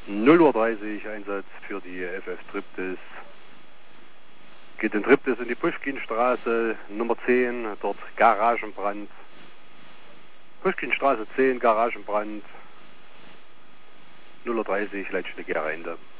0:30 Uhr Einsatz für die FF Triptis. Geht in Triptis in die Puschkinstraße, Nummer 10, dort Garagenbrand. Puschkinstraße 10, Garagenbrand. 0:30 Uhr Leitstelle Ende.